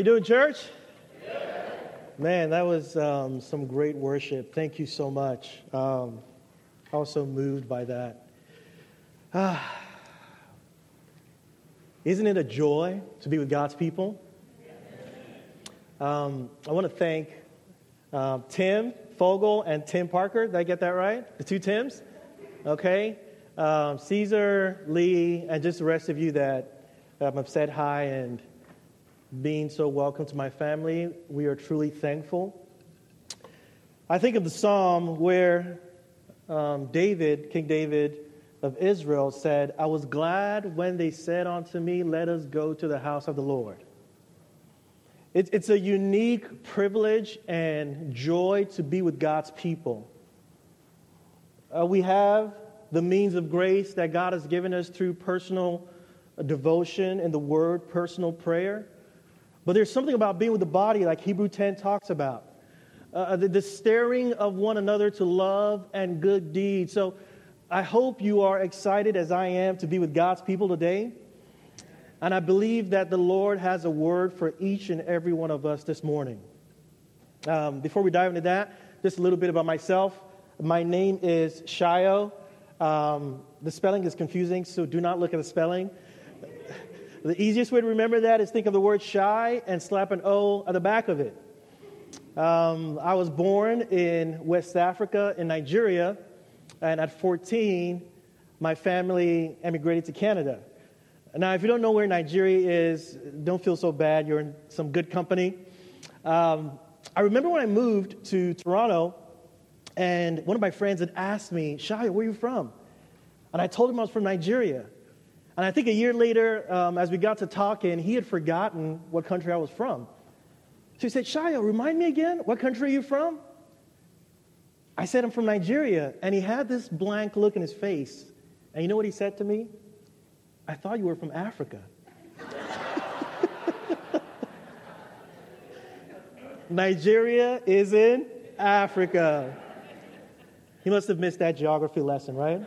doing, church? Yeah. Man, that was some great worship. Thank you so much. I was so moved by that. Isn't it a joy to be with God's people? I want to thank Tim Fogel and Tim Parker. Did I get that right? The two Tims? Okay. Caesar, Lee, and just the rest of you that have said hi and being so welcome to my family. We are truly thankful. I think of the psalm where King David of Israel said, I was glad when they said unto me, let us go to the house of the Lord. It's a unique privilege and joy to be with God's people. We have the means of grace that God has given us through personal devotion in the Word, personal prayer. But there's something about being with the body like Hebrews 10 talks about. The stirring of one another to love and good deeds. So I hope you are excited as I am to be with God's people today. And I believe that the Lord has a word for each and every one of us this morning. Before we dive into that, just a little bit about myself. My name is Shayo. The spelling is confusing, so do not look at the spelling. The easiest way to remember that is think of the word shy and slap an O at the back of it. I was born in West Africa, in Nigeria, and at 14, my family emigrated to Canada. Now, if you don't know where Nigeria is, don't feel so bad. You're in some good company. I remember when I moved to Toronto, and one of my friends had asked me, Shai, where are you from? And I told him I was from Nigeria. And I think a year later, as we got to talking, he had forgotten what country I was from. So he said, Shia, remind me again, what country are you from? I said, I'm from Nigeria. And he had this blank look in his face. And you know what he said to me? I thought you were from Africa. Nigeria is in Africa. He must have missed that geography lesson, right?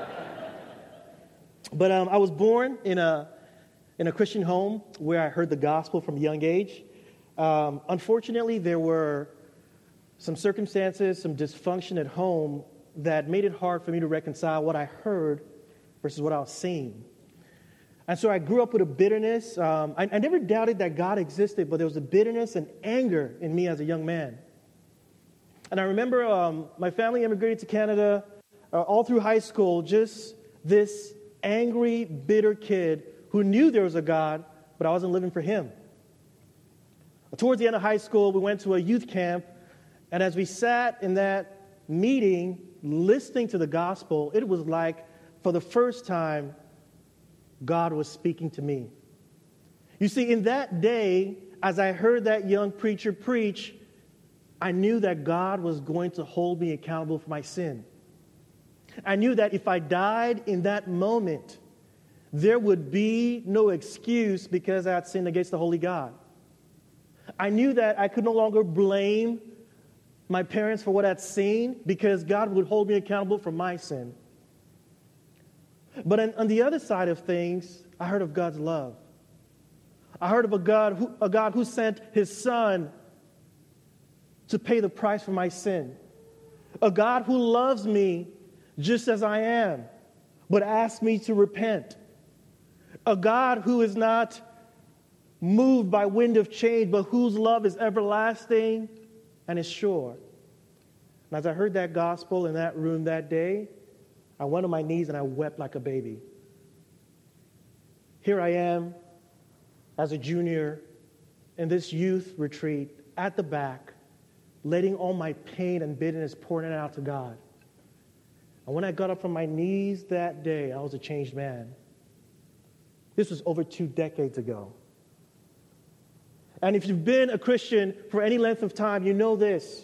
But I was born in a Christian home where I heard the gospel from a young age. Unfortunately, there were some circumstances, some dysfunction at home that made it hard for me to reconcile what I heard versus what I was seeing. And so I grew up with a bitterness. I never doubted that God existed, but there was a bitterness and anger in me as a young man. And I remember my family immigrated to Canada all through high school, just this angry, bitter kid who knew there was a God, but I wasn't living for him. Towards the end of high school, we went to a youth camp, and as we sat in that meeting listening to the gospel, it was like, for the first time, God was speaking to me. You see, in that day, as I heard that young preacher preach, I knew that God was going to hold me accountable for my sin. I knew that if I died in that moment, there would be no excuse because I had sinned against the holy God. I knew that I could no longer blame my parents for what I'd seen because God would hold me accountable for my sin. But on the other side of things, I heard of God's love. I heard of a God who sent his son to pay the price for my sin. A God who loves me just as I am, but asks me to repent. A God who is not moved by wind of change, but whose love is everlasting and is sure. And as I heard that gospel in that room that day, I went on my knees and I wept like a baby. Here I am as a junior in this youth retreat at the back, letting all my pain and bitterness pouring it out to God. And when I got up from my knees that day, I was a changed man. This was over 2 decades ago. And if you've been a Christian for any length of time, you know this.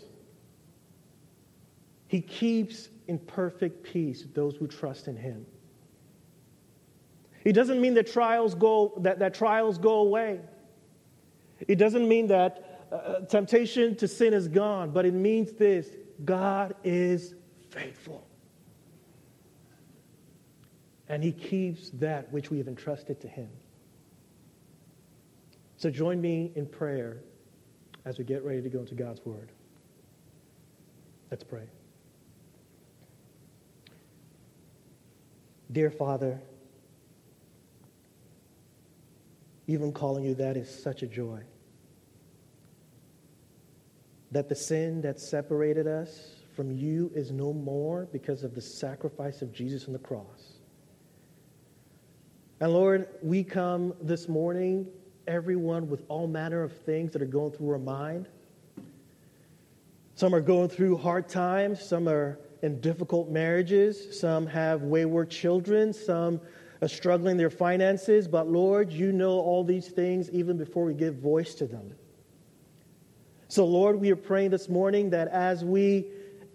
He keeps in perfect peace those who trust in him. It doesn't mean that trials go away. It doesn't mean that temptation to sin is gone, but it means this: God is faithful. And he keeps that which we have entrusted to him. So join me in prayer as we get ready to go into God's Word. Let's pray. Dear Father, even calling you that is such a joy. That the sin that separated us from you is no more because of the sacrifice of Jesus on the cross. And Lord, we come this morning, everyone with all manner of things that are going through our mind. Some are going through hard times. Some are in difficult marriages. Some have wayward children. Some are struggling their finances. But Lord, you know all these things even before we give voice to them. So Lord, we are praying this morning that as we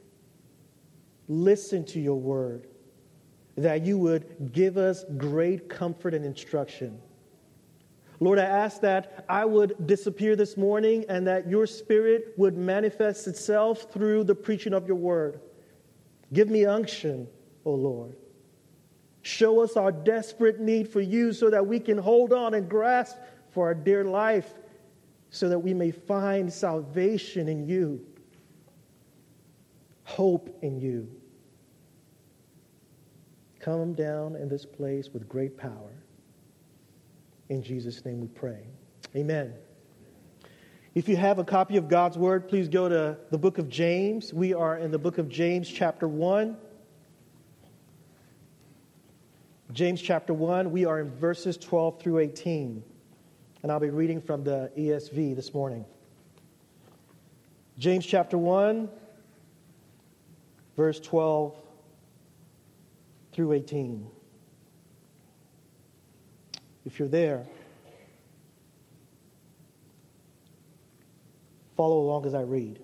listen to your word, that you would give us great comfort and instruction. Lord, I ask that I would disappear this morning and that your Spirit would manifest itself through the preaching of your word. Give me unction, O Lord. Show us our desperate need for you so that we can hold on and grasp for our dear life so that we may find salvation in you, hope in you. Come down in this place with great power. In Jesus' name we pray. Amen. If you have a copy of God's Word, please go to the book of James. We are in the book of James, chapter 1. James, chapter 1, we are in verses 12 through 18. And I'll be reading from the ESV this morning. James, chapter 1, verse 12 through 18. If you're there, follow along as I read.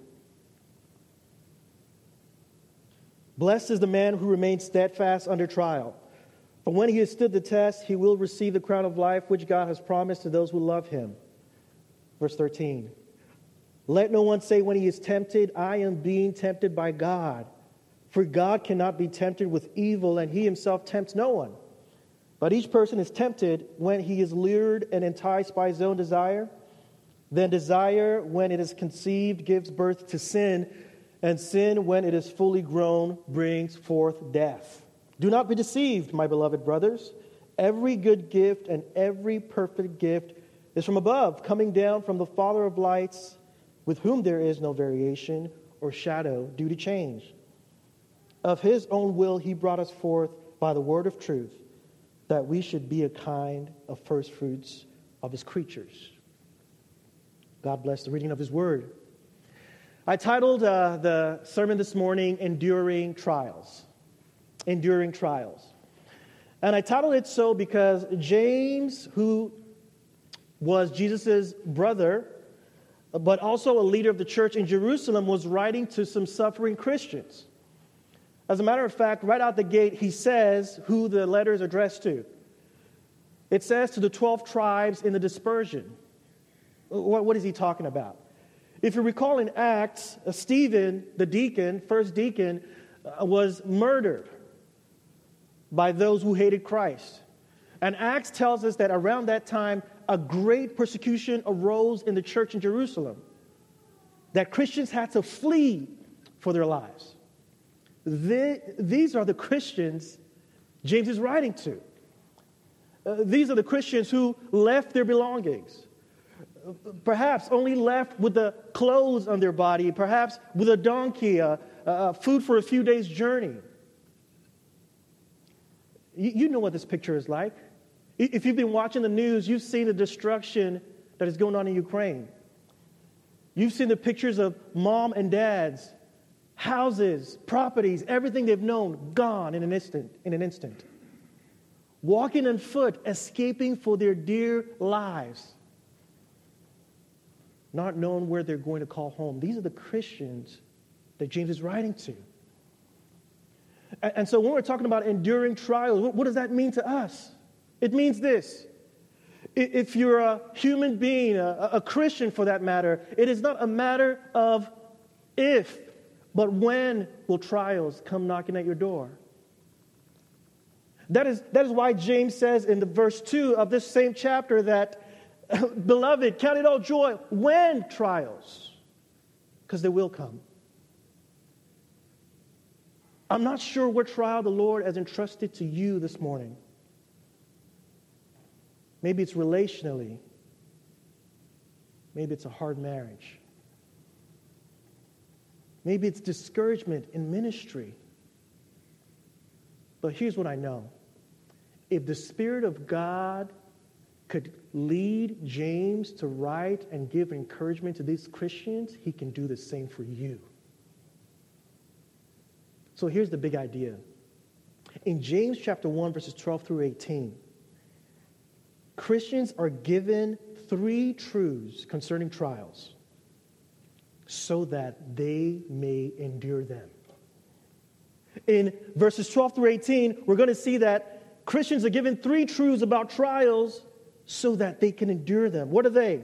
Blessed is the man who remains steadfast under trial. For when he has stood the test, he will receive the crown of life which God has promised to those who love him. Verse 13. Let no one say when he is tempted, I am being tempted by God. For God cannot be tempted with evil, and he himself tempts no one. But each person is tempted when he is lured and enticed by his own desire. Then desire, when it is conceived, gives birth to sin. And sin, when it is fully grown, brings forth death. Do not be deceived, my beloved brothers. Every good gift and every perfect gift is from above, coming down from the Father of lights, with whom there is no variation or shadow due to change. Of his own will he brought us forth by the word of truth, that we should be a kind of first fruits of his creatures. God bless the reading of his word. I titled the sermon this morning, Enduring Trials. Enduring Trials. And I titled it so because James, who was Jesus' brother, but also a leader of the church in Jerusalem, was writing to some suffering Christians. As a matter of fact, right out the gate, he says who the letter is addressed to. It says to the 12 tribes in the dispersion. What is he talking about? If you recall in Acts, Stephen, the deacon, first deacon, was murdered by those who hated Christ. And Acts tells us that around that time, a great persecution arose in the church in Jerusalem, that Christians had to flee for their lives. These are the Christians James is writing to. These are the Christians who left their belongings, perhaps only left with the clothes on their body, perhaps with a donkey, food for a few days' journey. You know what this picture is like. If you've been watching the news, you've seen the destruction that is going on in Ukraine. You've seen the pictures of mom and dads, houses, properties, everything they've known, gone in an instant. Walking on foot, escaping for their dear lives, not knowing where they're going to call home. These are the Christians that James is writing to. And so when we're talking about enduring trials, what does that mean to us? It means this. If you're a human being, a Christian for that matter, it is not a matter of if, but when will trials come knocking at your door? That is why James says in the verse 2 of this same chapter that Beloved, count it all joy when trials, because they will come. I'm not sure what trial the Lord has entrusted to you this morning. Maybe it's relationally. Maybe it's a hard marriage. Maybe it's discouragement in ministry. But here's what I know. If the Spirit of God could lead James to write and give encouragement to these Christians, he can do the same for you. So here's the big idea. In James chapter 1, verses 12 through 18, Christians are given 3 truths concerning trials so that they may endure them. In verses 12 through 18, we're going to see that Christians are given 3 truths about trials so that they can endure them. What are they?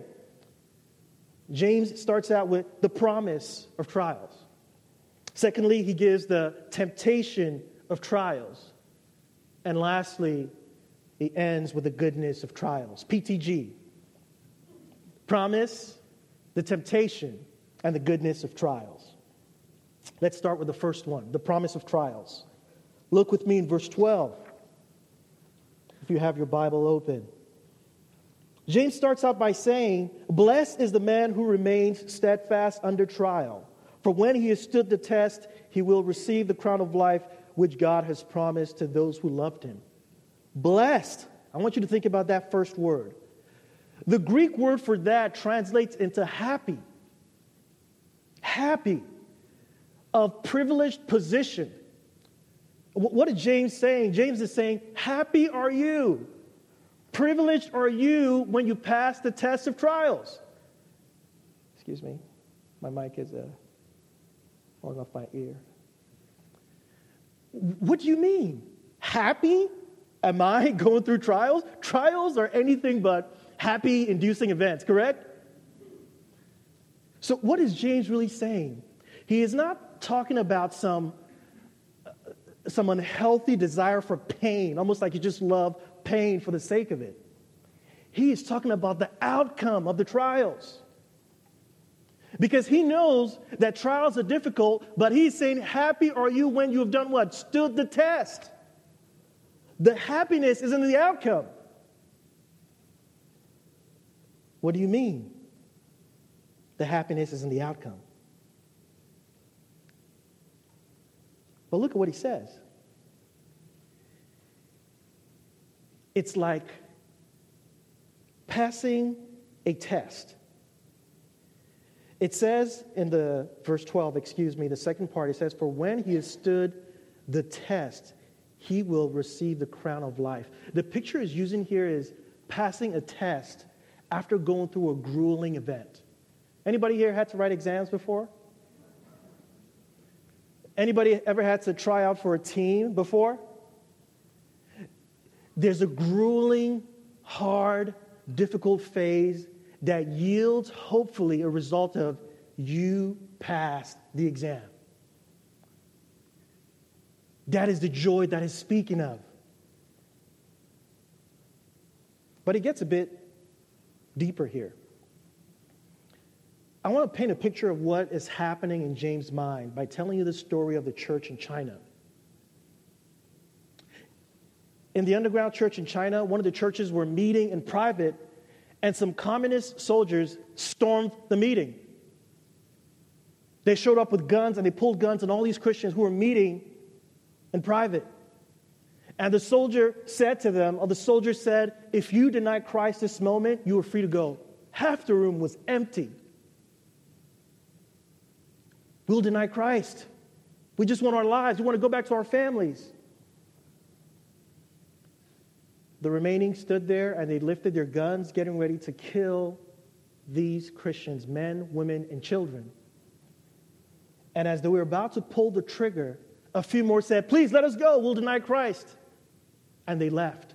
James starts out with the promise of trials. Secondly, he gives the temptation of trials. And lastly, he ends with the goodness of trials. PTG. Promise, the temptation, and the goodness of trials. Let's start with the first one, the promise of trials. Look with me in verse 12, if you have your Bible open. James starts out by saying, "Blessed is the man who remains steadfast under trial. For when he has stood the test, he will receive the crown of life which God has promised to those who loved him." Blessed. I want you to think about that first word. The Greek word for that translates into happy. Happy. Of privileged position. What is James saying? James is saying, happy are you. Privileged are you when you pass the test of trials. Excuse me. My mic is falling off my ear. What do you mean? Happy? Am I going through trials? Trials are anything but happy-inducing events, correct? So what is James really saying? He is not talking about some unhealthy desire for pain, almost like you just love pain for the sake of it. He is talking about the outcome of the trials. Because he knows that trials are difficult, but he's saying, happy are you when you have done what? Stood the test. The happiness is in the outcome. What do you mean? The happiness is in the outcome. But look at what he says. It's like passing a test. It says in the verse 12, the second part, it says, "For when he has stood the test, he will receive the crown of life." The picture is using here is passing a test after going through a grueling event. Anybody here had to write exams before? Anybody ever had to try out for a team before? There's a grueling, hard, difficult phase that yields, hopefully, a result of you passed the exam. That is the joy that he's speaking of. But it gets a bit deeper here. I want to paint a picture of what is happening in James' mind by telling you the story of the church in China. In the underground church in China, one of the churches were meeting in private, and some communist soldiers stormed the meeting. They showed up with guns, and they pulled guns on all these Christians who were meeting in private. And the soldier said to them, "If you deny Christ this moment, you are free to go." Half the room was empty. We'll deny Christ. We just want our lives. We want to go back to our families. The remaining stood there and they lifted their guns, getting ready to kill these Christians, men, women, and children. And as they were about to pull the trigger, a few more said, "Please let us go. We'll deny Christ." And they left.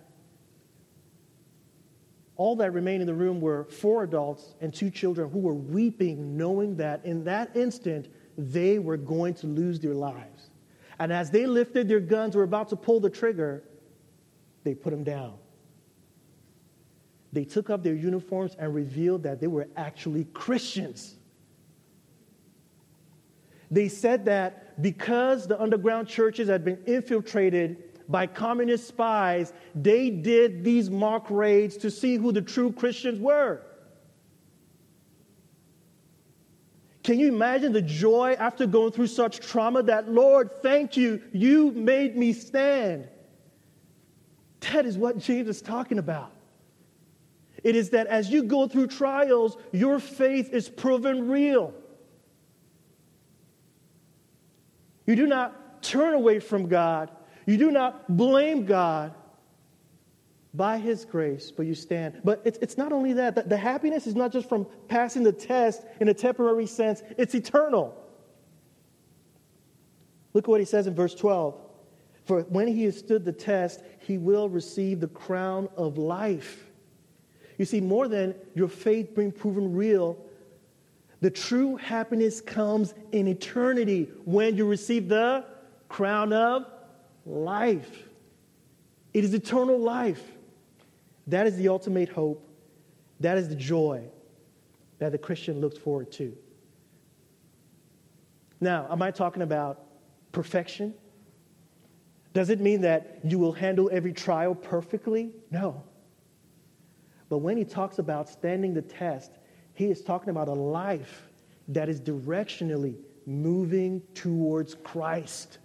All that remained in the room were 4 adults and 2 children who were weeping, knowing that in that instant, they were going to lose their lives. And as they lifted their guns, were about to pull the trigger, they put them down. They took up their uniforms and revealed that they were actually Christians. They said that because the underground churches had been infiltrated by communist spies, they did these mock raids to see who the true Christians were. Can you imagine the joy after going through such trauma that, Lord, thank you, you made me stand? That is what James is talking about. It is that as you go through trials, your faith is proven real. You do not turn away from God. You do not blame God by His grace, but you stand. But it's not only that. The happiness is not just from passing the test in a temporary sense. It's eternal. Look at what he says in verse 12. For when he has stood the test, he will receive the crown of life. You see, more than your faith being proven real, the true happiness comes in eternity when you receive the crown of life. It is eternal life. That is the ultimate hope. That is the joy that the Christian looks forward to. Now, am I talking about perfection? Does it mean that you will handle every trial perfectly? No. But when he talks about standing the test, he is talking about a life that is directionally moving towards Christ.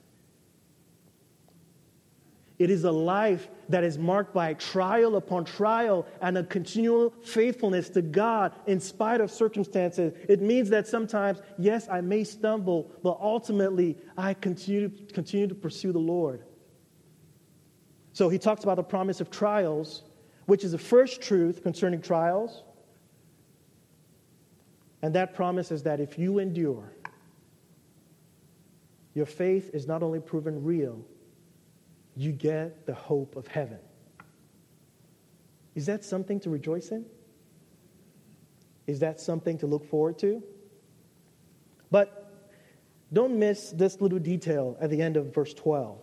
It is a life that is marked by trial upon trial and a continual faithfulness to God in spite of circumstances. It means that sometimes, yes, I may stumble, but ultimately I continue to pursue the Lord. So he talks about the promise of trials, which is the first truth concerning trials. And that promise is that if you endure, your faith is not only proven real, you get the hope of heaven. Is that something to rejoice in? Is that something to look forward to? But don't miss this little detail at the end of verse 12.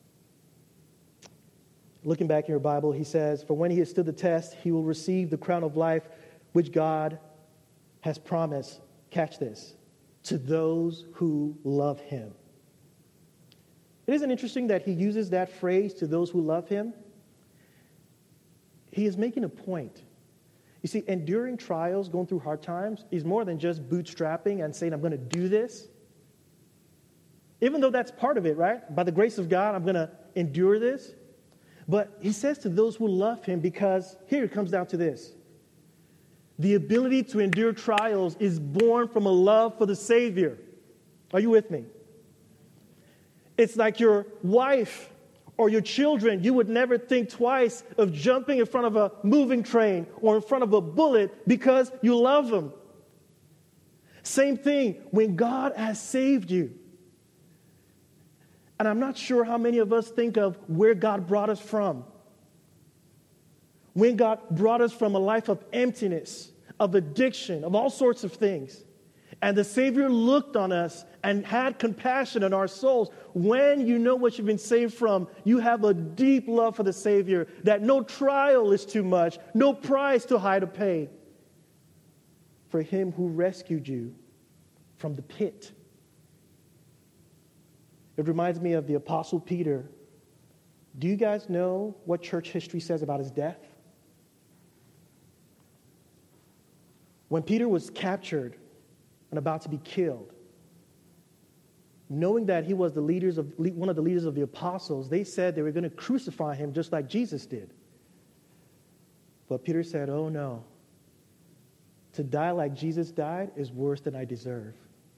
Looking back in your Bible, he says, for when he has stood the test, he will receive the crown of life which God has promised, catch this, to those who love him. It isn't interesting that he uses that phrase, to those who love him. He is making a point. You see, enduring trials, going through hard times, is more than just bootstrapping and saying, I'm going to do this. Even though that's part of it, right? By the grace of God, I'm going to endure this. But he says to those who love him, because here it comes down to this. The ability to endure trials is born from a love for the Savior. Are you with me? It's like your wife or your children. You would never think twice of jumping in front of a moving train or in front of a bullet because you love them. Same thing when God has saved you. And I'm not sure how many of us think of where God brought us from. When God brought us from a life of emptiness, of addiction, of all sorts of things. And the Savior looked on us and had compassion on our souls. When you know what you've been saved from, you have a deep love for the Savior that no trial is too much, no price too high to pay for him who rescued you from the pit. It reminds me of the Apostle Peter. Do you guys know what church history says about his death? When Peter was captured and about to be killed, knowing that he was one of the leaders of the apostles, they said they were going to crucify him just like Jesus did. But Peter said, oh no, to die like Jesus died is worse than I deserve.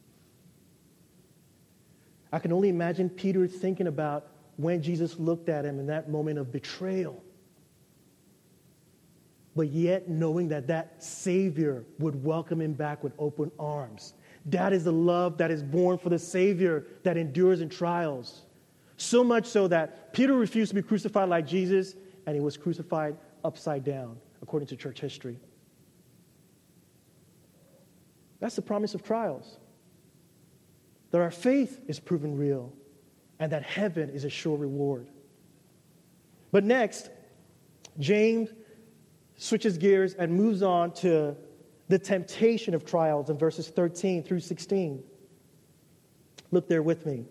I can only imagine Peter thinking about when Jesus looked at him in that moment of betrayal. But yet knowing that that Savior would welcome him back with open arms. That is the love that is born for the Savior that endures in trials. So much so that Peter refused to be crucified like Jesus, and he was crucified upside down, according to church history. That's the promise of trials. That our faith is proven real, and that heaven is a sure reward. But next, James switches gears and moves on to the temptation of trials in verses 13 through 16. Look there with me.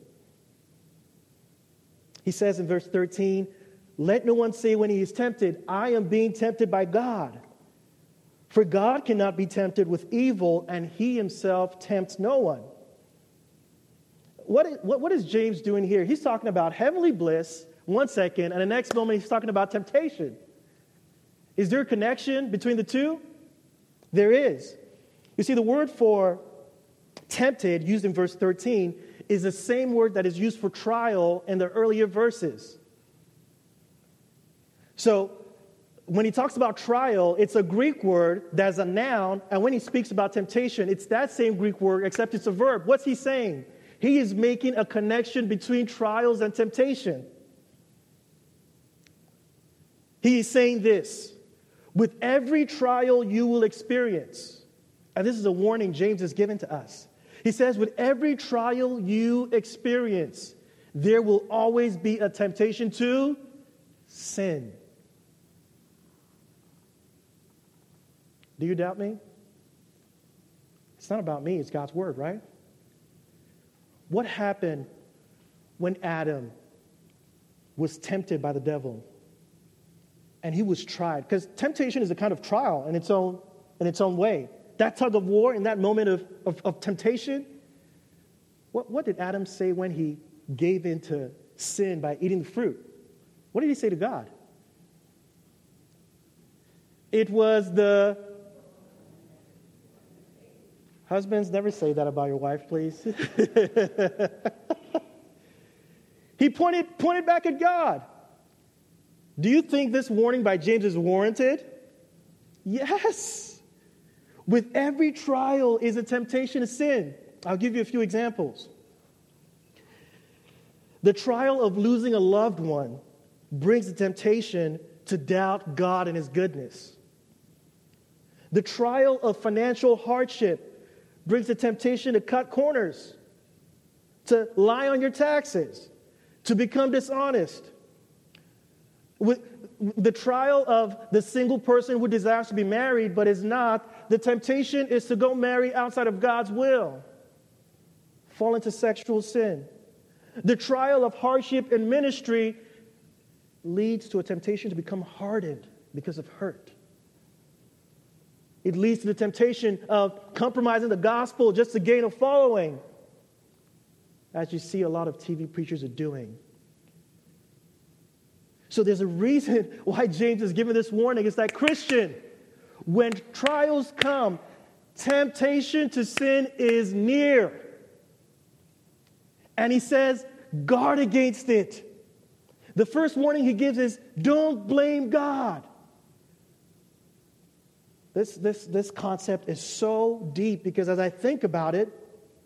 He says in verse 13, "Let no one say when he is tempted, 'I am being tempted by God.' For God cannot be tempted with evil, and he himself tempts no one." What is James doing here? He's talking about heavenly bliss 1 second, and the next moment he's talking about temptation. Is there a connection between the two? There is. You see, the word for tempted, used in verse 13, is the same word that is used for trial in the earlier verses. So, when he talks about trial, it's a Greek word that's a noun, and when he speaks about temptation, it's that same Greek word, except it's a verb. What's he saying? He is making a connection between trials and temptation. He is saying this: with every trial you will experience, and this is a warning James has given to us. He says, with every trial you experience, there will always be a temptation to sin. Do you doubt me? It's not about me, it's God's word, right? What happened when Adam was tempted by the devil and he was tried? Because temptation is a kind of trial in its own way. That tug of war in that moment of temptation, what did Adam say when he gave in to sin by eating the fruit? What did he say to God? It was the... Husbands, never say that about your wife, please. He pointed back at God. Do you think this warning by James is warranted? Yes. With every trial is a temptation to sin. I'll give you a few examples. The trial of losing a loved one brings the temptation to doubt God and his goodness. The trial of financial hardship brings the temptation to cut corners, to lie on your taxes, to become dishonest. With the trial of the single person who desires to be married but is not, the temptation is to go marry outside of God's will, fall into sexual sin. The trial of hardship in ministry leads to a temptation to become hardened because of hurt. It leads to the temptation of compromising the gospel just to gain a following, as you see a lot of TV preachers are doing. So there's a reason why James is giving this warning. It's that, Christian, when trials come, temptation to sin is near. And he says, guard against it. The first warning he gives is, don't blame God. This concept is so deep because as I think about it,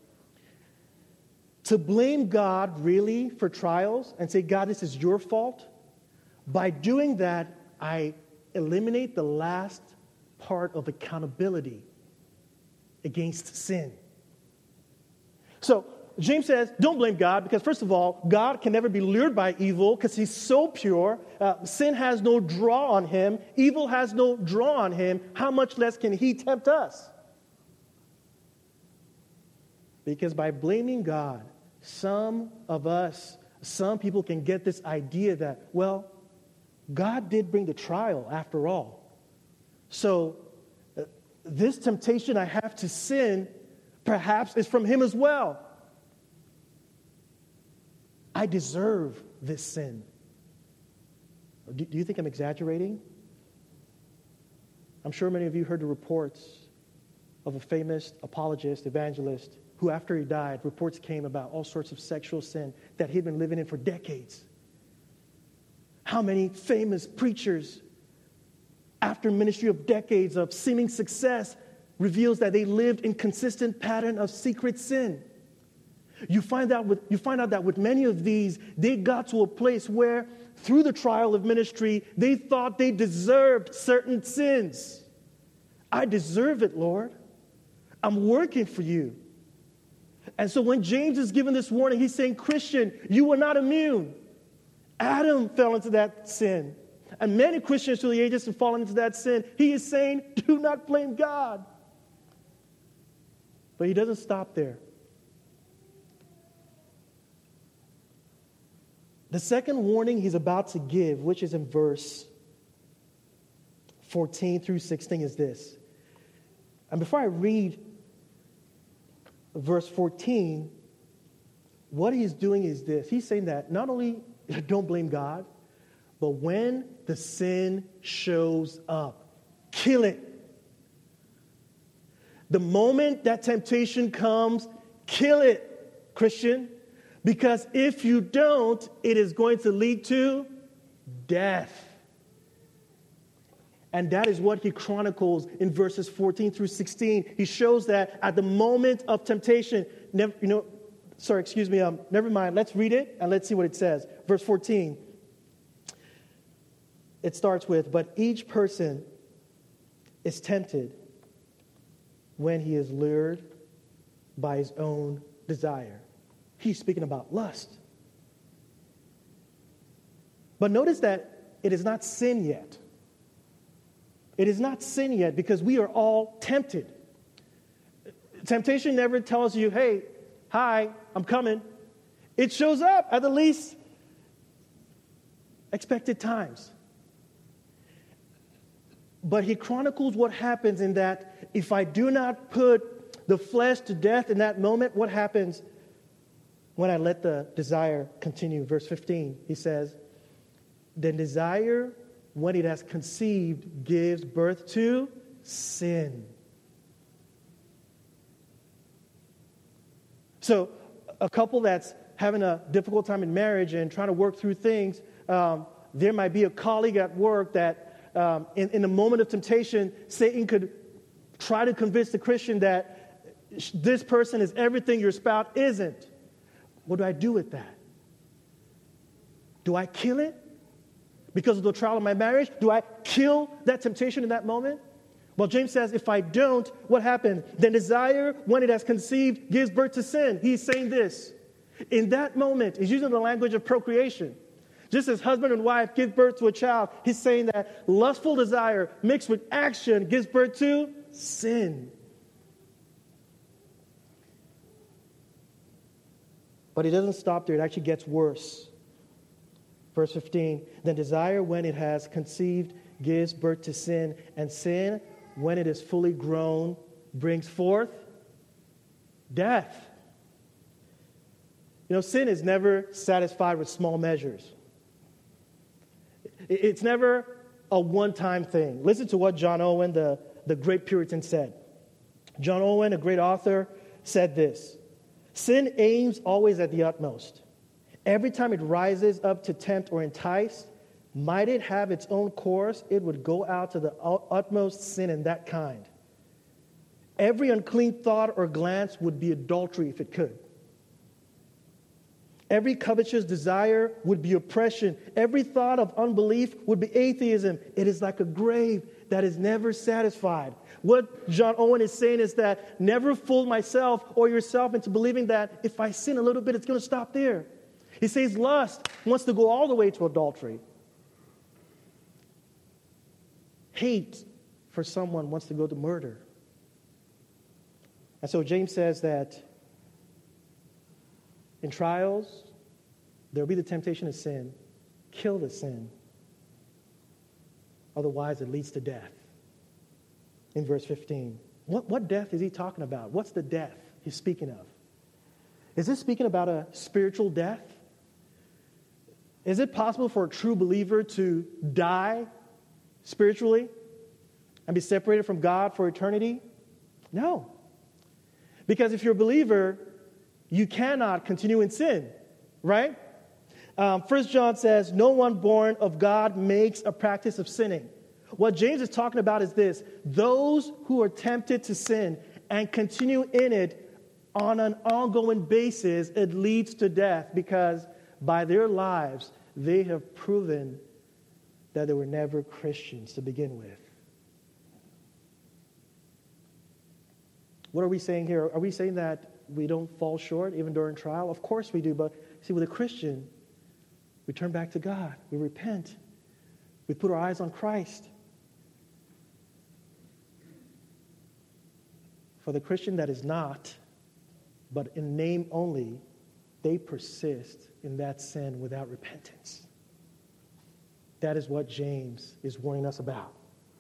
to blame God really for trials and say, God, this is your fault, by doing that, I eliminate the last part of accountability against sin. So James says, don't blame God because, first of all, God can never be lured by evil because he's so pure. Sin has no draw on him. Evil has no draw on him. How much less can he tempt us? Because by blaming God, some people can get this idea that, well, God did bring the trial after all. So this temptation I have to sin perhaps is from him as well. I deserve this sin. Do you think I'm exaggerating? I'm sure many of you heard the reports of a famous apologist, evangelist, who after he died, reports came about all sorts of sexual sin that he'd been living in for decades. How many famous preachers, after ministry of decades of seeming success, reveals that they lived in consistent pattern of secret sin. You find out that with many of these, they got to a place where, through the trial of ministry, they thought they deserved certain sins. I deserve it, Lord. I'm working for you. And so when James is giving this warning, he's saying, Christian, you were not immune. Adam fell into that sin. And many Christians through the ages have fallen into that sin. He is saying, do not blame God. But he doesn't stop there. The second warning he's about to give, which is in verse 14 through 16, is this. And before I read verse 14, what he's doing is this. He's saying that not only don't blame God, but when the sin shows up, kill it. The moment that temptation comes, kill it, Christian. Because if you don't, it is going to lead to death. And that is what he chronicles in verses 14 through 16. He shows that at the moment of temptation, never mind. Let's read it and let's see what it says. Verse 14. It starts with, but each person is tempted when he is lured by his own desire. He's speaking about lust. But notice that it is not sin yet. It is not sin yet because we are all tempted. Temptation never tells you, hey, hi, I'm coming. It shows up at the least expected times. But he chronicles what happens in that if I do not put the flesh to death in that moment, what happens when I let the desire continue? Verse 15, he says, then desire, when it has conceived, gives birth to sin. So a couple that's having a difficult time in marriage and trying to work through things, there might be a colleague at work that in the moment of temptation, Satan could try to convince the Christian that this person is everything your spouse isn't. What do I do with that? Do I kill it? Because of the trial of my marriage, do I kill that temptation in that moment? Well, James says, if I don't, what happens? Then desire, when it has conceived, gives birth to sin. He's saying this. In that moment, he's using the language of procreation. Just as husband and wife give birth to a child, he's saying that lustful desire mixed with action gives birth to sin. But it doesn't stop there. It actually gets worse. Verse 15, then desire, when it has conceived, gives birth to sin, and sin, when it is fully grown, brings forth death. You know, sin is never satisfied with small measures. It's never a one-time thing. Listen to what John Owen, the great Puritan, said. John Owen, a great author, said this: sin aims always at the utmost. Every time it rises up to tempt or entice, might it have its own course, it would go out to the utmost sin in that kind. Every unclean thought or glance would be adultery if it could. Every covetous desire would be oppression. Every thought of unbelief would be atheism. It is like a grave that is never satisfied. What John Owen is saying is that never fool myself or yourself into believing that if I sin a little bit, it's going to stop there. He says lust wants to go all the way to adultery. Hate for someone wants to go to murder. And so James says that in trials, there will be the temptation of sin. Kill the sin. Otherwise, it leads to death. In verse 15. What death is he talking about? What's the death he's speaking of? Is this speaking about a spiritual death? Is it possible for a true believer to die spiritually and be separated from God for eternity? No. Because if you're a believer, you cannot continue in sin, right? 1 John says, no one born of God makes a practice of sinning. What James is talking about is this: those who are tempted to sin and continue in it on an ongoing basis, it leads to death, because by their lives, they have proven that they were never Christians to begin with. What are we saying here? Are we saying that we don't fall short even during trial? Of course we do, but see, with a Christian, we turn back to God. We repent. We put our eyes on Christ. For the Christian that is not, but in name only, they persist in that sin without repentance. That is what James is warning us about.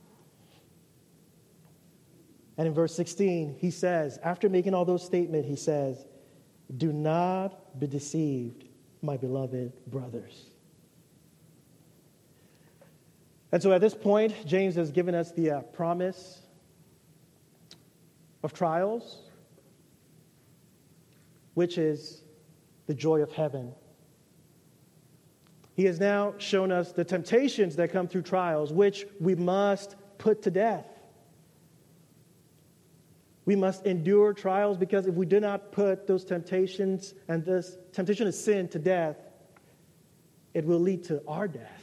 And in verse 16, he says, after making all those statements, he says, do not be deceived, my beloved brothers. And so at this point, James has given us the promise of trials, which is the joy of heaven. He has now shown us the temptations that come through trials, which we must put to death. We must endure trials because if we do not put those temptations and this temptation of sin to death, it will lead to our death.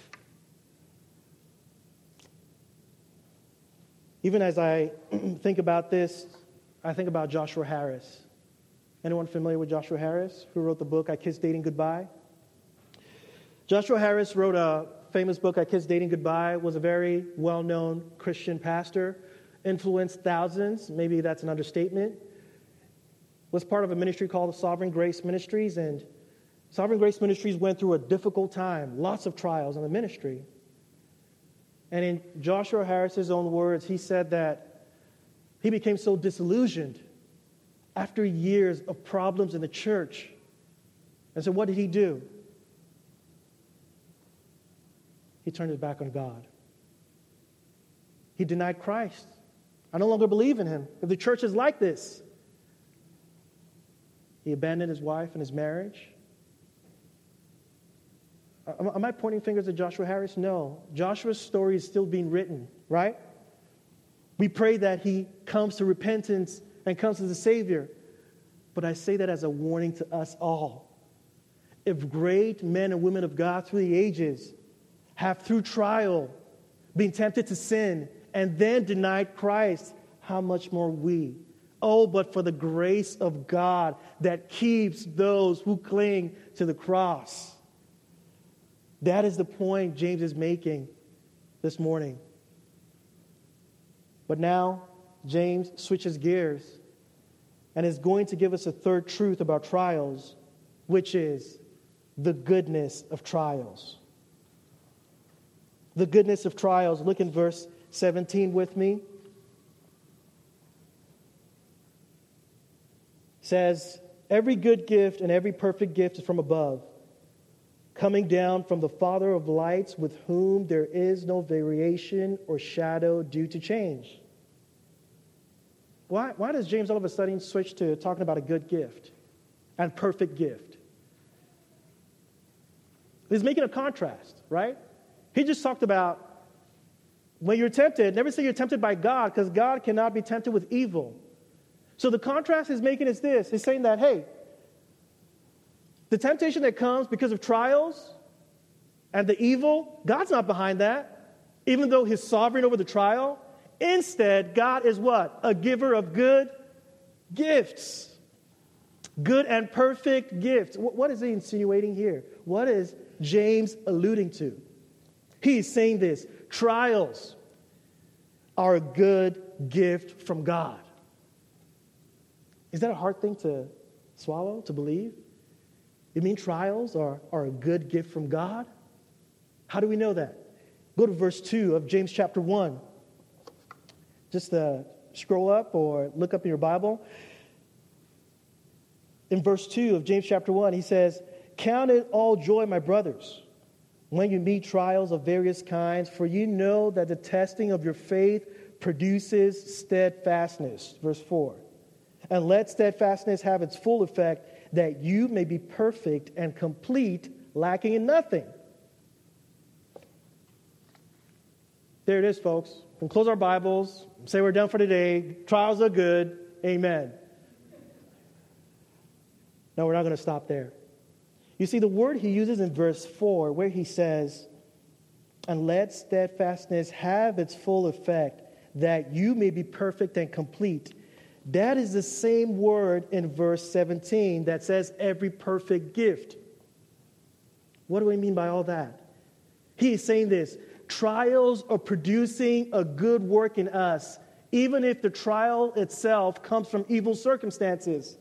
Even as I think about this, I think about Joshua Harris. Anyone familiar with Joshua Harris, who wrote the book, I Kissed Dating Goodbye? Joshua Harris wrote a famous book, I Kissed Dating Goodbye, was a very well-known Christian pastor, influenced thousands, maybe that's an understatement, was part of a ministry called the Sovereign Grace Ministries, and Sovereign Grace Ministries went through a difficult time, lots of trials in the ministry. And in Joshua Harris's own words, he said that he became so disillusioned after years of problems in the church. And so what did he do? He turned his back on God. He denied Christ. I no longer believe in him. If the church is like this, he abandoned his wife and his marriage. Am I pointing fingers at Joshua Harris? No. Joshua's story is still being written, right? We pray that he comes to repentance and comes as a Savior. But I say that as a warning to us all. If great men and women of God through the ages have, through trial, been tempted to sin and then denied Christ, how much more we? Oh, but for the grace of God that keeps those who cling to the cross. That is the point James is making this morning. But now, James switches gears and is going to give us a third truth about trials, which is the goodness of trials. The goodness of trials. Look in verse 17 with me. It says, every good gift and every perfect gift is from above, coming down from the Father of lights, with whom there is no variation or shadow due to change. Why does James all of a sudden switch to talking about a good gift and perfect gift? He's making a contrast, right? He just talked about when you're tempted, never say you're tempted by God, because God cannot be tempted with evil. So the contrast he's making is this. He's saying that, hey, the temptation that comes because of trials and the evil, God's not behind that, even though he's sovereign over the trial. Instead, God is what? A giver of good gifts. Good and perfect gifts. What is he insinuating here? What is James alluding to? He's saying this. Trials are a good gift from God. Is that a hard thing to swallow, to believe? You mean trials are a good gift from God? How do we know that? Go to verse 2 of James chapter 1. Just scroll up or look up in your Bible. In verse 2 of James chapter 1, he says, count it all joy, my brothers, when you meet trials of various kinds, for you know that the testing of your faith produces steadfastness. Verse 4. And let steadfastness have its full effect, that you may be perfect and complete, lacking in nothing. There it is, folks. We can close our Bibles, say we're done for today. Trials are good. Amen. No, we're not going to stop there. You see, the word he uses in verse 4, where he says, and let steadfastness have its full effect, that you may be perfect and complete. That is the same word in verse 17 that says every perfect gift. What do I mean by all that? He is saying this. trials are producing a good work in us, even if the trial itself comes from evil circumstances.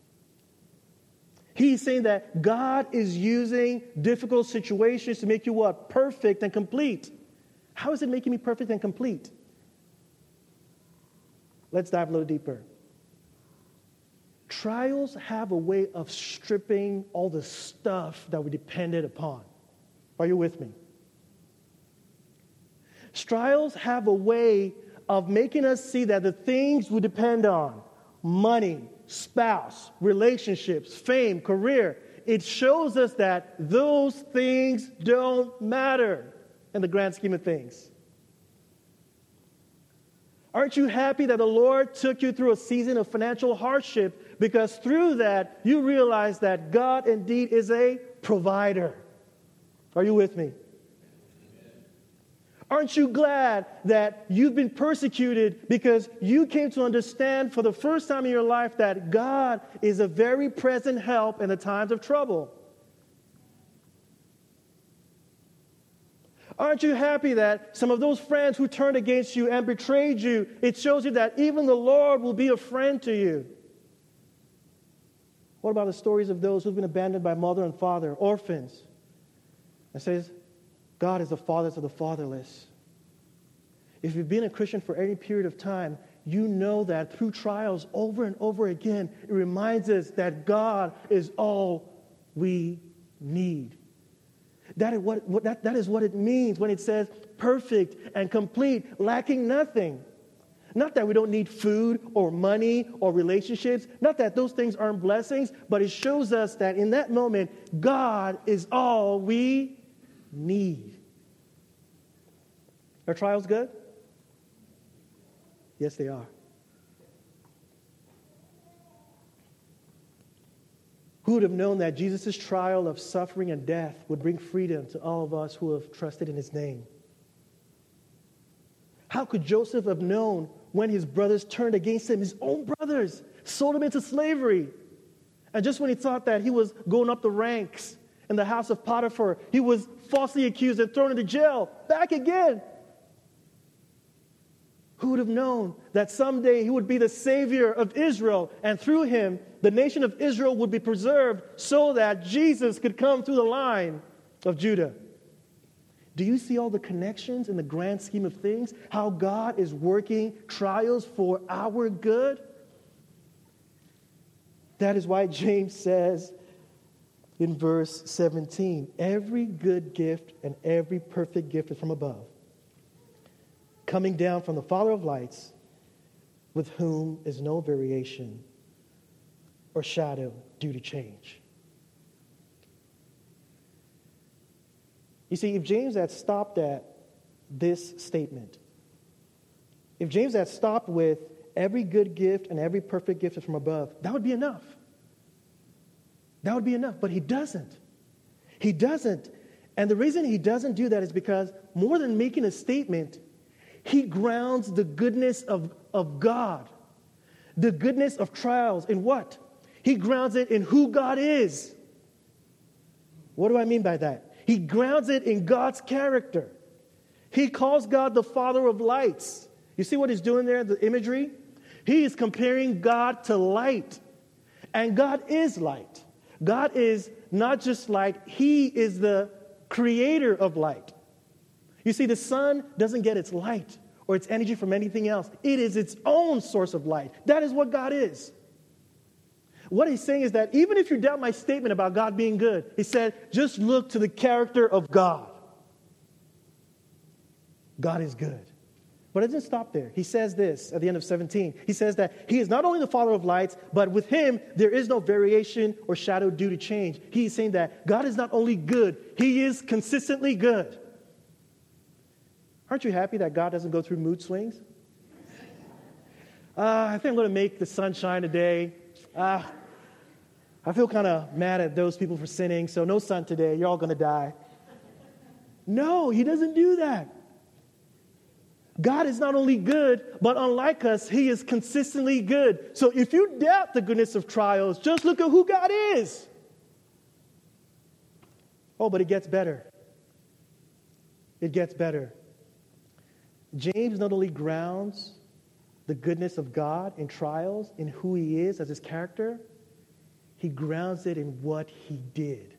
He's saying that God is using difficult situations to make you what? Perfect and complete. How is it making me perfect and complete? Let's dive a little deeper. Trials have a way of stripping all the stuff that we depended upon. Are you with me? Trials have a way of making us see that the things we depend on, money, spouse, relationships, fame, career, it shows us that those things don't matter in the grand scheme of things. Aren't you happy that the Lord took you through a season of financial hardship, because through that you realize that God indeed is a provider? Are you with me? Aren't you glad that you've been persecuted because you came to understand for the first time in your life that God is a very present help in the times of trouble? Aren't you happy that some of those friends who turned against you and betrayed you, it shows you that even the Lord will be a friend to you? What about the stories of those who've been abandoned by mother and father, orphans? It says, God is the father to the fatherless. If you've been a Christian for any period of time, you know that through trials over and over again, it reminds us that God is all we need. That is what it means when it says perfect and complete, lacking nothing. Not that we don't need food or money or relationships. Not that those things aren't blessings, but it shows us that in that moment, God is all we need. Are trials good? Yes, they are. Who would have known that Jesus' trial of suffering and death would bring freedom to all of us who have trusted in his name? How could Joseph have known when his brothers turned against him, his own brothers, sold him into slavery? And just when he thought that he was going up the ranks in the house of Potiphar, he was falsely accused and thrown into jail. Back again. Who would have known that someday he would be the Savior of Israel, and through him, the nation of Israel would be preserved so that Jesus could come through the line of Judah? Do you see all the connections in the grand scheme of things? How God is working trials for our good? That is why James says in verse 17, every good gift and every perfect gift is from above, coming down from the Father of lights, with whom is no variation or shadow due to change. You see, if James had stopped at this statement, if James had stopped with every good gift and every perfect gift is from above, that would be enough. That would be enough, but he doesn't. He doesn't. And the reason he doesn't do that is because more than making a statement, he grounds the goodness of God, the goodness of trials in what? He grounds it in who God is. What do I mean by that? He grounds it in God's character. He calls God the Father of lights. You see what he's doing there, the imagery? He is comparing God to light. And God is light. God is not just light, he is the creator of light. You see, the sun doesn't get its light or its energy from anything else. It is its own source of light. That is what God is. What he's saying is that even if you doubt my statement about God being good, he said, just look to the character of God. God is good. But it doesn't stop there. He says this at the end of 17. He says that he is not only the Father of lights, but with him there is no variation or shadow due to change. He's saying that God is not only good, he is consistently good. Aren't you happy that God doesn't go through mood swings? I think I'm going to make the sun shine today. I feel kind of mad at those people for sinning, so no sun today. You're all going to die. No, he doesn't do that. God is not only good, but unlike us, he is consistently good. So if you doubt the goodness of trials, just look at who God is. Oh, but it gets better. it gets better. James not only grounds the goodness of God in trials, in who he is as his character, he grounds it in what he did.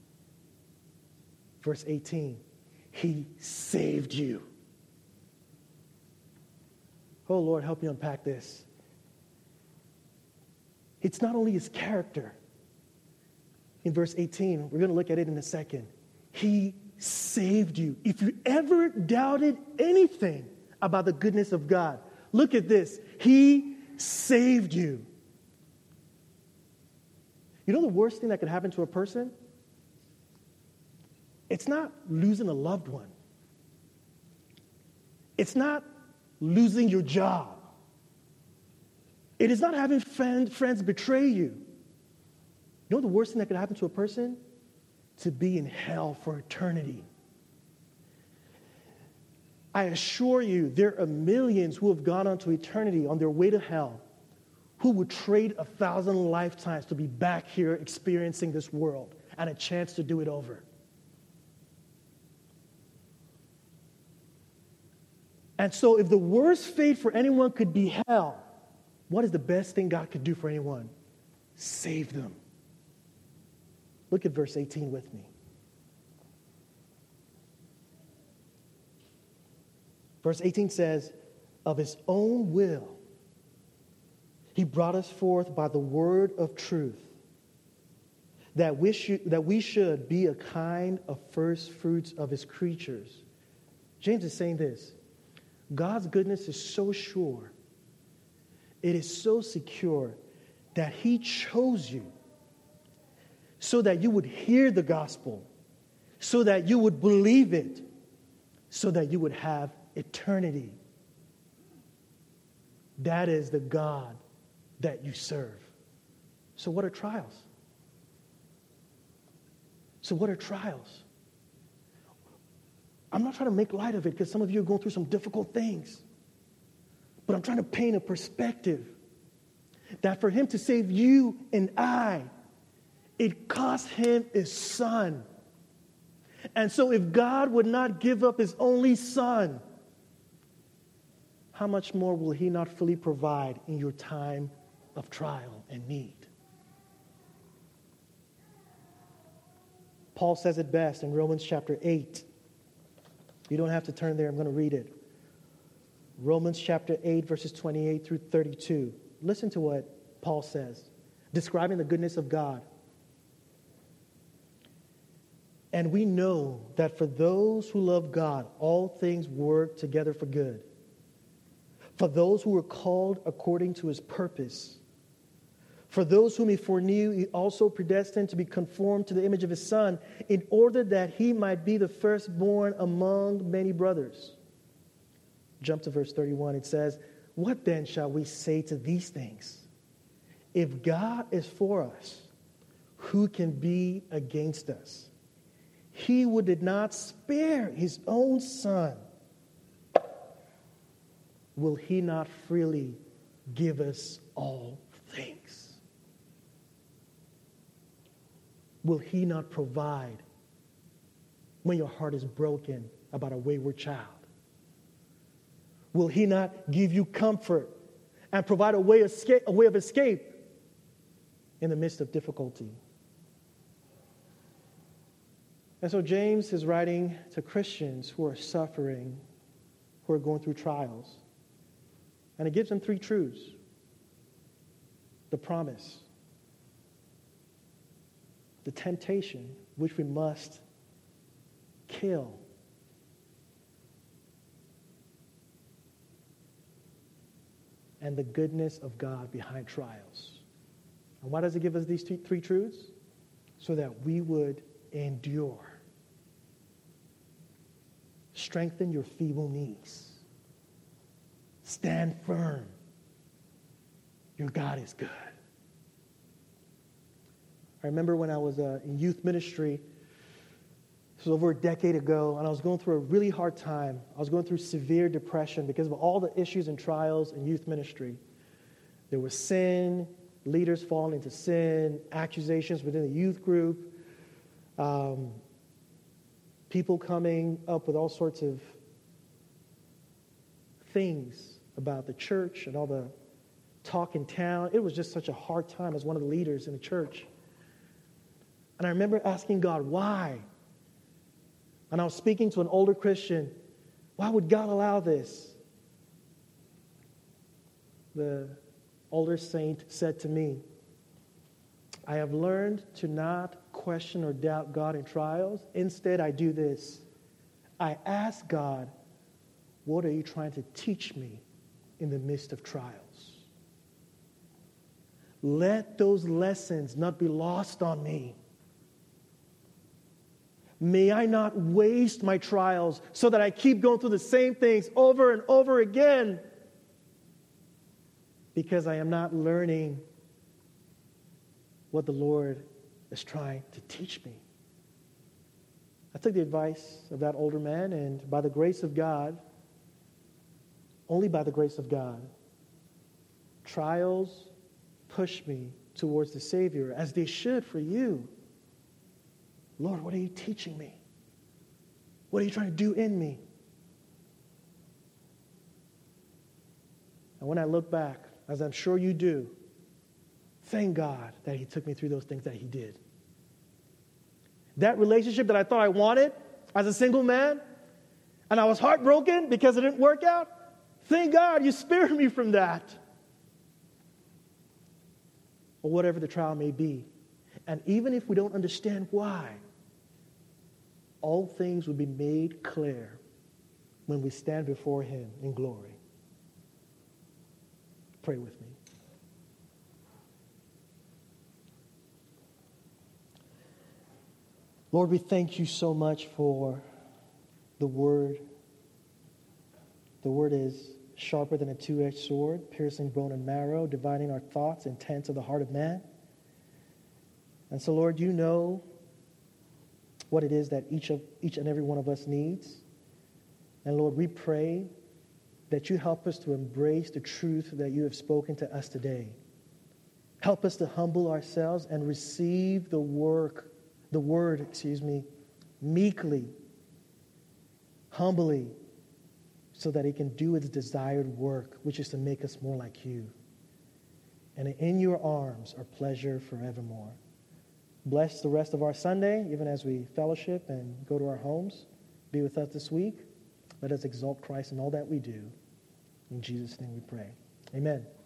Verse 18, he saved you. Oh, Lord, help me unpack this. It's not only his character. In verse 18, we're going to look at it in a second. He saved you. If you ever doubted anything about the goodness of God, look at this. He saved you. You know the worst thing that could happen to a person? It's not losing a loved one. It's not losing your job. It is not having friends betray you. You know the worst thing that could happen to a person? To be in hell for eternity. I assure you, there are millions who have gone on to eternity on their way to hell who would trade 1,000 lifetimes to be back here experiencing this world and a chance to do it over. And so if the worst fate for anyone could be hell, what is the best thing God could do for anyone? Save them. Look at verse 18 with me. Verse 18 says, of his own will, he brought us forth by the word of truth, that we should be a kind of first fruits of his creatures. James is saying this. God's goodness is so sure, it is so secure that he chose you so that you would hear the gospel, so that you would believe it, so that you would have eternity. That is the God that you serve. So what are trials? I'm not trying to make light of it because some of you are going through some difficult things. But I'm trying to paint a perspective that for him to save you and I, it cost him his son. And so if God would not give up his only son, how much more will he not fully provide in your time of trial and need? Paul says it best in Romans chapter 8. You don't have to turn there. I'm going to read it. Romans chapter 8, verses 28 through 32. Listen to what Paul says, describing the goodness of God. And we know that for those who love God, all things work together for good. For those who are called according to his purpose. For those whom he foreknew, he also predestined to be conformed to the image of his Son, in order that he might be the firstborn among many brothers. Jump to verse 31. It says, what then shall we say to these things? If God is for us, who can be against us? He who did not spare his own son, will he not freely give us all things? Will he not provide when your heart is broken about a wayward child? Will he not give you comfort and provide a way of escape in the midst of difficulty? And so James is writing to Christians who are suffering, who are going through trials. And it gives them three truths. The promise, the temptation, which we must kill, and the goodness of God behind trials. And why does it give us these three truths? So that we would endure. Strengthen your feeble knees. Stand firm. Your God is good. I remember when I was in youth ministry, this was over a decade ago, and I was going through a really hard time. I was going through severe depression because of all the issues and trials in youth ministry. There was sin, leaders falling into sin, accusations within the youth group, people coming up with all sorts of things about the church and all the talk in town. It was just such a hard time as one of the leaders in the church. And I remember asking God, why? And I was speaking to an older Christian, why would God allow this? The older saint said to me, I have learned to not question or doubt God in trials. Instead, I do this. I ask God, what are you trying to teach me in the midst of trials? Let those lessons not be lost on me. May I not waste my trials so that I keep going through the same things over and over again because I am not learning what the Lord is trying to teach me. I took the advice of that older man, and by the grace of God, only by the grace of God, trials push me towards the Savior, as they should for you. Lord, what are you teaching me? What are you trying to do in me? And when I look back, as I'm sure you do, thank God that He took me through those things that He did. That relationship that I thought I wanted as a single man, and I was heartbroken because it didn't work out, thank God you spared me from that. Or whatever the trial may be. And even if we don't understand why, all things will be made clear when we stand before Him in glory. Pray with me. Lord, we thank you so much for the Word. The Word is sharper than a two-edged sword, piercing bone and marrow, dividing our thoughts, intents of the heart of man. And so, Lord, you know what it is that each and every one of us needs. And Lord, we pray that you help us to embrace the truth that you have spoken to us today. Help us to humble ourselves and receive the word, meekly, humbly, so that it can do its desired work, which is to make us more like you. And in your arms are pleasure forevermore. Bless the rest of our Sunday, even as we fellowship and go to our homes. Be with us this week. Let us exalt Christ in all that we do. In Jesus' name we pray. Amen.